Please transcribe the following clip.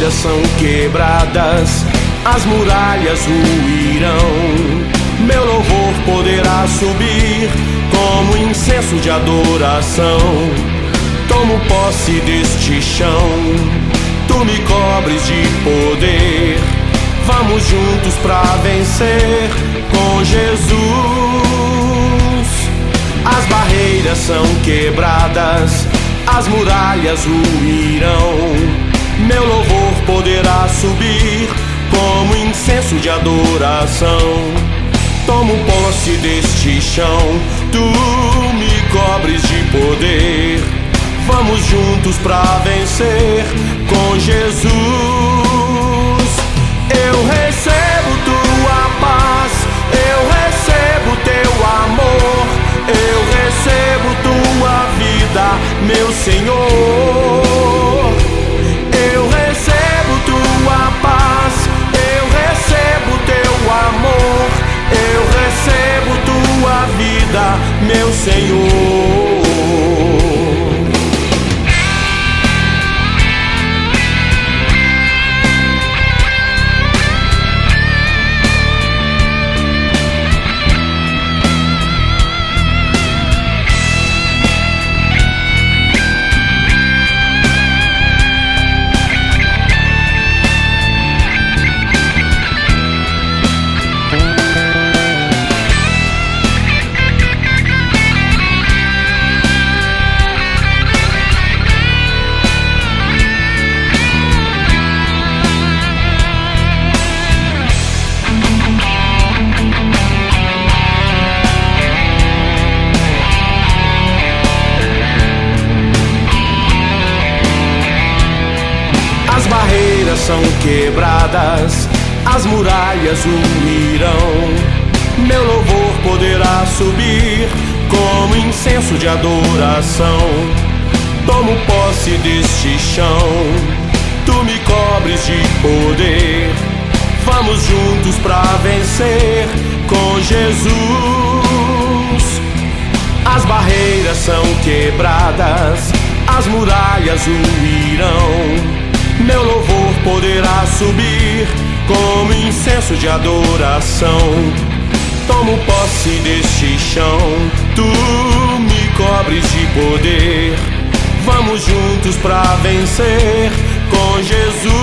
barreiras são quebradas, as muralhas ruirão. Meu louvor poderá subir como incenso de adoração. Tomo posse deste chão, tu me cobres de poder. Vamos juntos pra vencer com Jesus. As barreiras são quebradas, as muralhas ruirão. Meu louvor poderá subir como incenso de adoração. Tomo posse deste chão, tu me cobres de poder. Vamos juntos pra vencer com Jesus. Eu recebo tua paz, eu recebo teu amor, eu recebo tua vida, meu Senhor. Eu recebo tua paz, eu recebo teu amor, eu recebo tua vida, meu Senhor. As barreiras são quebradas, as muralhas ruirão. Meu louvor poderá subir como incenso de adoração. Tomo posse deste chão, tu me cobres de poder. Vamos juntos pra vencer com Jesus. As barreiras são quebradas, as muralhas ruirão. Meu louvor poderá subir como incenso de adoração. Tomo posse deste chão, tu me cobres de poder. Vamos juntos pra vencer com Jesus.